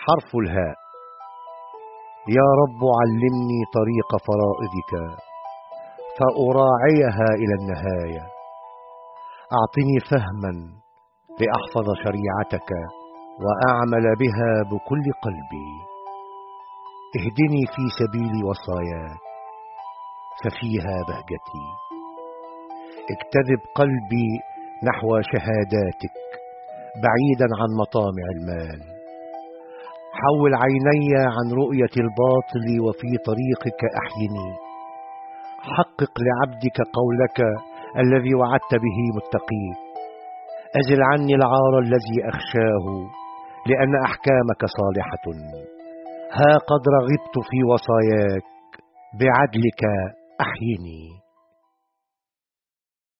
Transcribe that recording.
حرف الهاء. يا رب علمني طريق فرائضك فأراعيها إلى النهاية. أعطني فهما لأحفظ شريعتك وأعمل بها بكل قلبي. اهدني في سبيل وصاياك ففيها بهجتي. اجتذب قلبي نحو شهاداتك بعيدا عن مطامع المال. حول عيني عن رؤية الباطل وفي طريقك أحيني. حقق لعبدك قولك الذي وعدت به متقيك. أزل عني العار الذي أخشاه لأن أحكامك صالحة. ها قد رغبت في وصاياك بعدلك أحيني.